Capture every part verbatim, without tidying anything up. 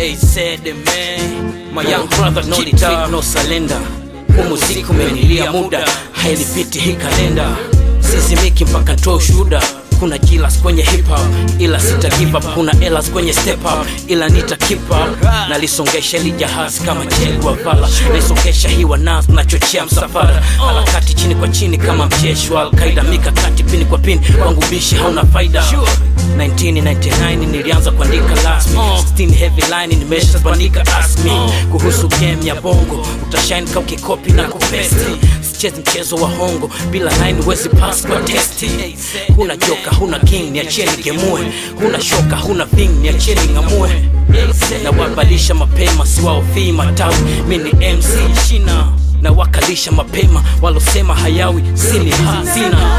Hey said the man, my young brother, no retreat, no surrender. Muziki umenilia muda, hailipiti hii kalenda. Sisi miki mpaka ntoe ushuhuda. Kuna jilas kwenye hip hop, ila sita give up. Kuna elas kwenye step up, ila nita keep up. Nalisongesha li jahaz kama Che Guevara. Nalisongesha hii wanaz, nachochea msafara. Harakati chini kwa chini kama mjeshi wa Al-Qaeda. Mikakati pini kwa pini, wangu bishi hauna faida. nineteen ninety-nine nilianza kuandika last me. sixteen heavy line nimesha bandika ask me. Kuhusu game ya bongo, utashine kama ukikopi na kupesti. Sichezi mchezo wa hongo, bila line wezi pass kwa testi. Huna joka, huna king, niachie nigemue. Huna shoka, huna thing, niachie ningamue. Na wabalisha mapema, siwaofii matawi. Mini M C shina, na wakalisha mapema. Walosema hayawi, sini hazina.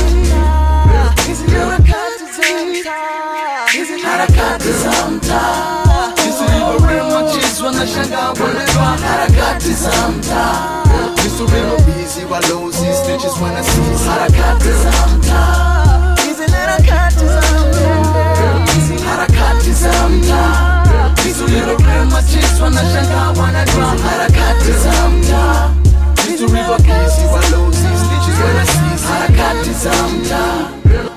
Harakati za mtaa, Visuribo machis wanashangaa wanaitwa harakati za mtaa. Visuribo busy walozi snitches wanna see harakati za mtaa. Hizi harakati za mtaa, harakati za mtaa. Visuribo machis wanashangaa wanaitwa harakati za mtaa. Visuribo busy walozi snitches wanna see harakati za mtaa.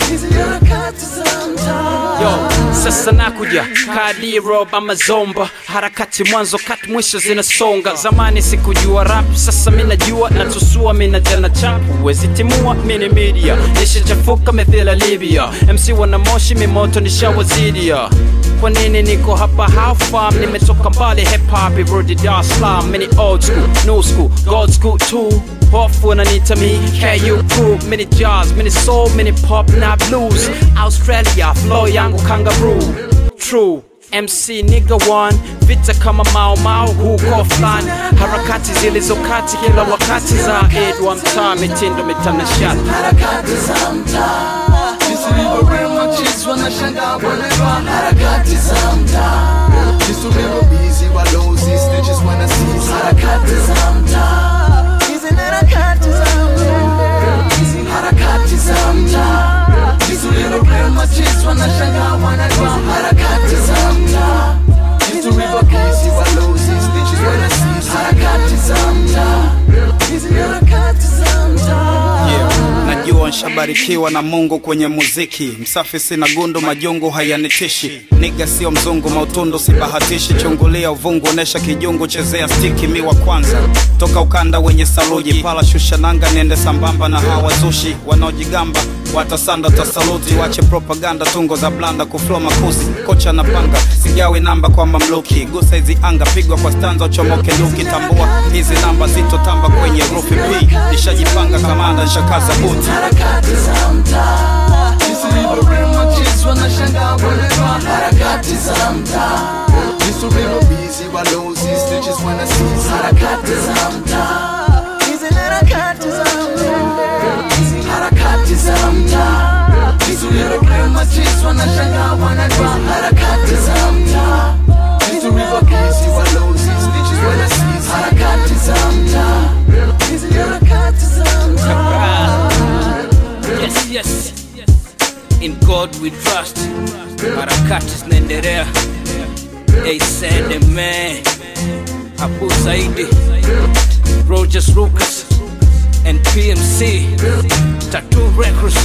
Yo, sasa nakuja Kadi Rob ama Zomba. Harakati mwanzo kati mwisho zinasonga. Zamani sikujua rap, sasa mina jua. Natusua mina jana chapu, wezi timua mini media. Nisha chafuka methila Libya. M C wana moshi mimoto nisha wazidia. Kwa nini niko hapa how far? Nimetoka mbali hip hop irudi Dar es Salaam. Mini old school, new school, gold school too. Hofu wananiita mi K U crew. Mini jazz, mini soul, mini pop na blues. Australia, flow yangu kangaroo. True, M C nigga one. Vita kama Mao Mao huko flan. Harakati zilizokati kila wakati za Edwa mtaa. Mitindo mitanashati. Harakati za mtaa, Visuribo machis wanashangaa wanaitwa harakati za mtaa. Visuribo busy walozi snitches wanna see harakati za mtaa. Hizi harakati za mtaa, harakati za mtaa. Visuribo machis wanashangaa wanaitwa harakati za mtaa. Visuribo busy walozi snitches wanna see harakati za mtaa. Hizi harakati za mtaa. Yeah, najua nshabarikiwa na Mungu kwenye muziki. Msafi sina gundu, majongo hayanitishi. Niga sio mzungu, mautundu sibahatishi. Chungulia uvungu, onesha kijungu, chezea stiki. Miwa kwanza, toka ukanda wenye saluji. Pala shusha nanga, niende sambamba na hawa zushi. Wanaojigamba, watasanda tasaluti. Wache propaganda, tungo za blanda, kuflow makuzi. Kocha na panga, sigawi namba kwa mamluki. Gusa hizi anga, pigwa kwa stanza, uchomoke nyuki. Tambua, hizi namba zito tamba kwenye rufi P. Nishajipanga kamanda, nshakaza buti. Harakati za mtaa, Visuribo machis wanashangaa wanaitwa harakati za mtaa. Visuribo busy walozi snitches wanna see harakati za mtaa. Hizi harakati za mtaa, harakati za mtaa. Visuribo machis wanashangaa wanaitwa harakati za mtaa. Visuribo busy walozi snitches wanna see harakati za mtaa. Hizi harakati za mtaa. Yes, yes, in God we trust. Harakati zinaendelea. Hey said the man, Abu Zaidi, Rogers Lucas and P M C Tattoo Records.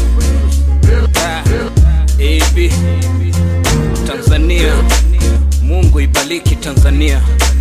ah, A B Tanzania, Mungu ibariki Tanzania.